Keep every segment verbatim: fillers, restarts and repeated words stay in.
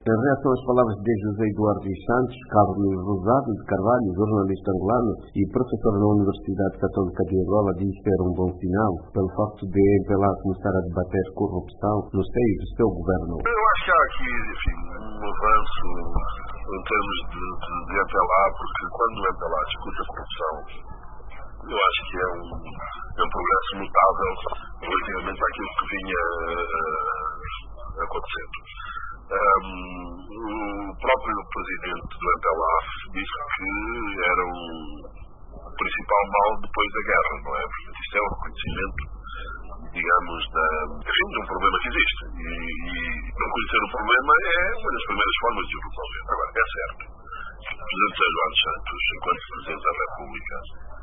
Em reação às palavras de José Eduardo dos Santos, Carlos Rosado de Carvalho, jornalista angolano e professor na Universidade Católica de Angola, diz ter um bom sinal pelo facto de M P L A começar a debater corrupção no seio do seu governo. Eu acho que há aqui, enfim, um avanço em termos de, de, de M P L A, porque quando o M P L A discute a corrupção, eu acho que é um, é um progresso notável relativamente àquilo que vinha uh, acontecendo. Um, o próprio presidente do M P L A disse que era o principal mal depois da guerra, não é? Portanto, isto é um reconhecimento, digamos, da, enfim, de um problema que existe. E, e não conhecer o problema é uma das primeiras formas de o resolver. Agora, é certo. O presidente Eduardo Santos, enquanto presidente da República,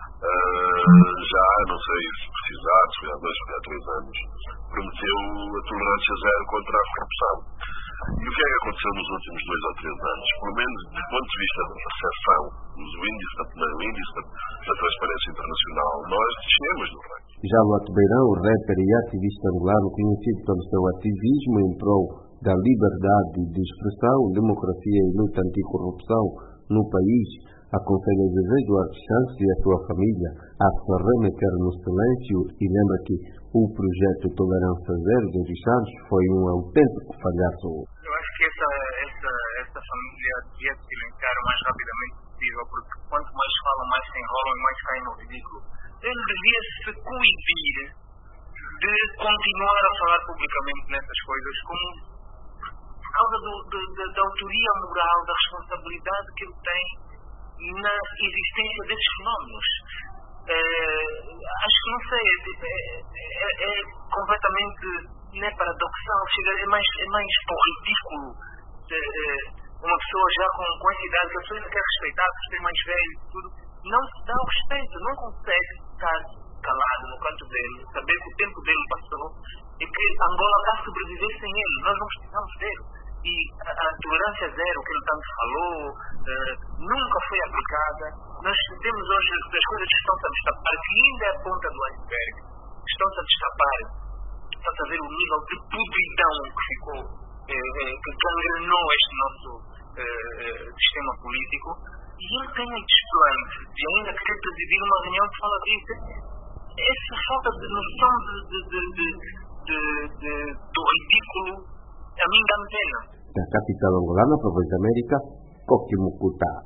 uh, já, não sei se precisar, se foi há dois, foi há três anos, prometeu a tolerância zero contra a corrupção. E o que é que aconteceu nos últimos dois ou três anos? Pelo menos do ponto de vista da percepção, do índice da, do índice da, da transparência internacional, nós descemos do ranking. Já Luato Beirão, o rapper e ativista angolano, conhecido pelo seu ativismo em prol da liberdade de expressão, democracia e luta anticorrupção no país, aconselha José Eduardo Santos e a sua família a se remeter no silêncio e lembra que o projeto Tolerância Zero de dos Santos foi um autêntico falhaço. Eu acho que essa, essa, essa família devia se silenciar o mais rapidamente possível, porque quanto mais falam, mais se enrolam e mais caem no ridículo. Ele devia se coibir de continuar a falar publicamente nessas coisas, como por causa do, do, da, da autoria moral, da responsabilidade que ele tem na existência desses fenómenos. É, acho que, não sei, é, é, é completamente, não é paradoxal, chega, é mais, é mais para o ridículo. É, é, uma pessoa já com, com essa idade, que a pessoa ainda quer respeitar, por ser mais velho e tudo, não se dá o respeito, não consegue estar calado no canto dele, saber que o tempo dele passou e que Angola está a sobreviver sem ele, nós não precisamos dele. E a, a tolerância zero que ele tanto falou uh, nunca foi aplicada. Nós temos hoje as coisas que estão-se a destapar, que ainda é a ponta do iceberg, estão-se a destapar, está a ver o nível de podridão que ficou, eh, eh, que gangrenou este nosso eh, sistema político. E ele tem um desplante de ainda que quer presidir uma reunião que fala disso. Essa falta de noção de, de, de, de, de, de, do ridículo a mim dá-me pena. Da capital angolana, para a Voz da América, Coque Mucuta.